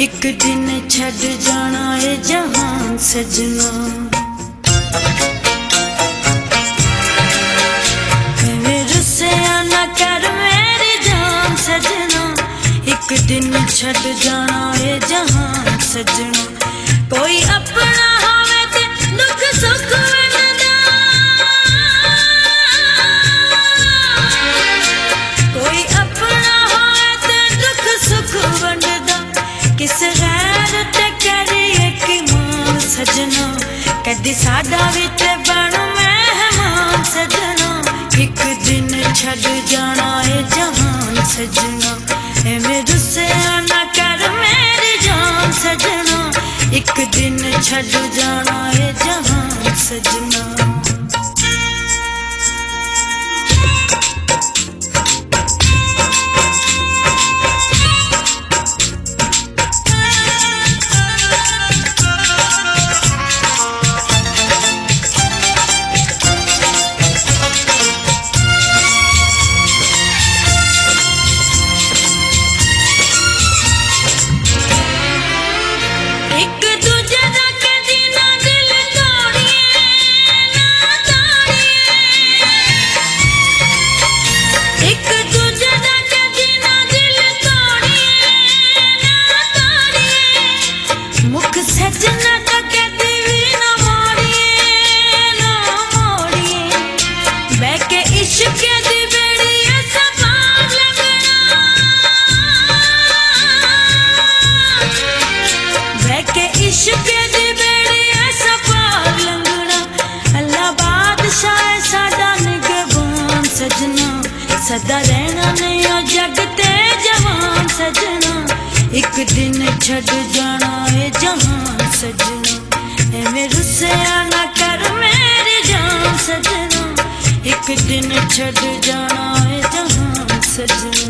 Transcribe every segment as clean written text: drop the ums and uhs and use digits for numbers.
एक दिन छड़ जाना है जहान सजना। मेरे से आना कर मेरी जान सजना, एक दिन छड़ जाना है जहान सजना। कोई अपना होवे ते दुख सुख वंडदा, कोई अपना होवे ते दुख सुख वंडदा। किस गैर ते करिए कि मान सजना, कदी साडा भी ते बन मेहमान सजना। एक दिन छड़ जाना है जहान सजना, एवें रुस्से ना कर मेरी जान सजना। एक दिन छड़ जाना है जहान सजना। सदा रहना नहीं ओ जग ते जवान सजना, एक दिन छड़ जाना है जहान सजना। एवें रुस्से ना कर मेरी जान सजना, एक दिन छड़ जाना है जहान सजना।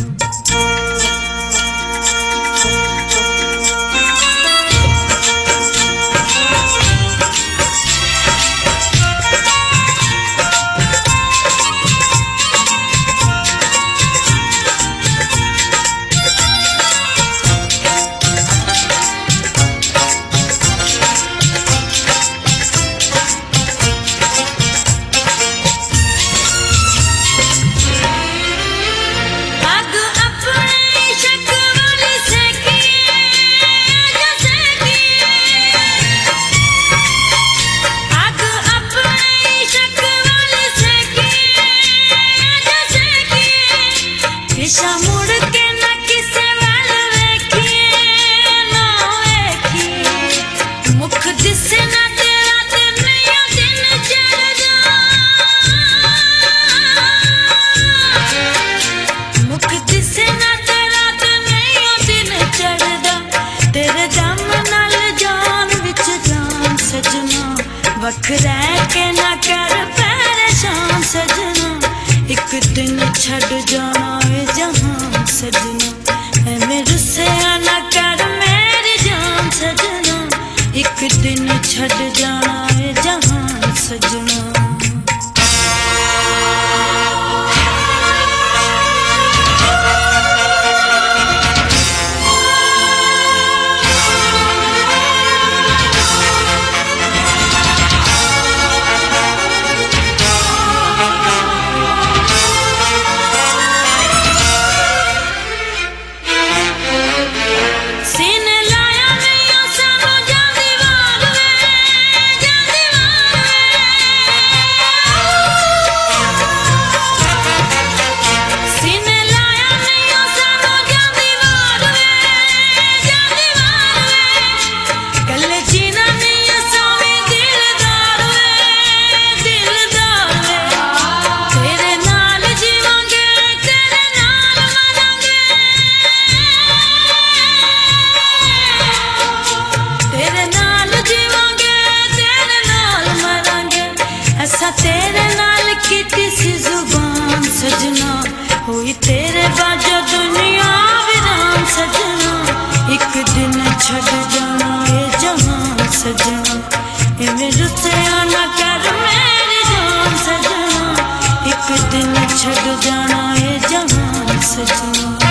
वखरा के ना कर परेशान सजना, एक दिन छड़ जाना है जहान सजना। एवें रुस्से ना कर मेरी जान सजना, एक दिन छड़ जाना है जहान सजना। तेरे नाल कीती सी जुबान सजना, हुई तेरे बाजो दुनिया वीरान सजना। एक दिन छड़ जाना है जहान सजना, एवें रुस्से ना कर मेरी जान सजना। एक दिन छड़ जाना है जहान सजना।